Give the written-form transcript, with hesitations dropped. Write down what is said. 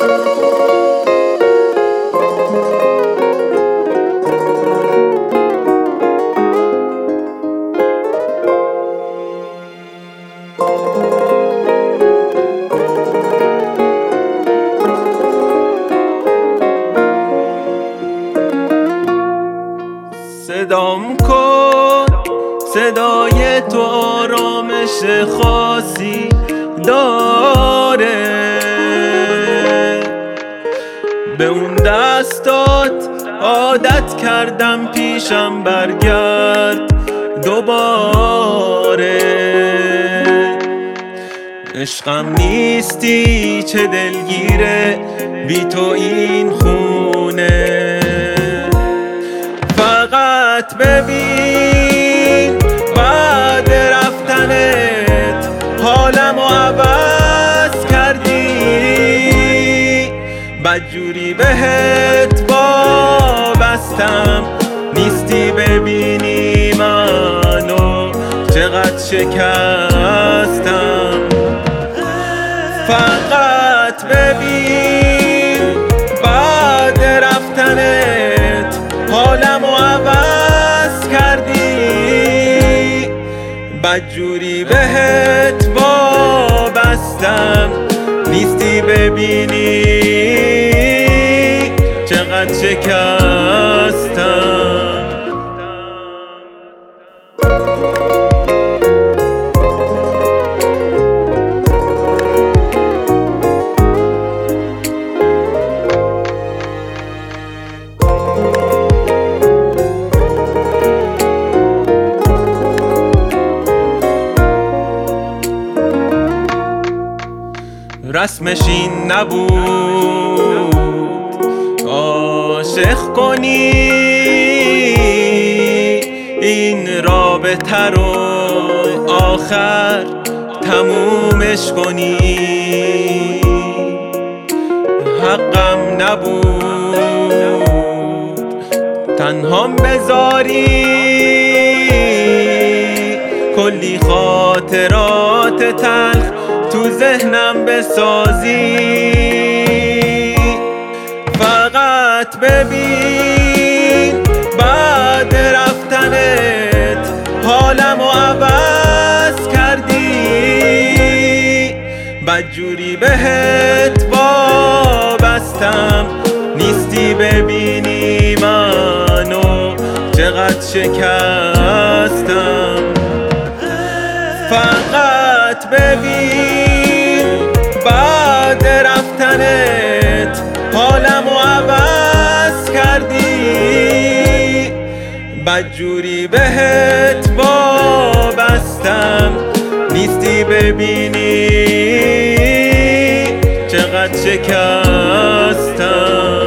صدام کن، صدای تو آرامش خاصی داره. به اون دستات عادت کردم، پیشم برگرد دوباره. عشقم نیستی چه دلگیره بی تو این خونه. فقط ببین بعد رفتنت حالمو عوض کردی. بدجوری بهت وابستم، نیستی ببینی منو چقدر شکستم. فقط ببین بعد رفتنت حالمو عوض کردی. بدجوری بهت وابستم، نیستی ببینی چقدر شکستم. رسمش این نبود عاشق کنی، این رابطه رو آخر تمومش کنی. حقم نبود تنهام بذاری، کلی خاطرات تلخ تو ذهنم بسازی. فقط ببین بعد رفتنت حالمو عوض کردی. بدجوری بهت وابستم، نیستی ببینی منو چقدر شکستم. فقط ببین بعد رفتنت حالمو عوض کردی. بدجوری بهت وابستم، نیستی ببینی چقدر شکستم.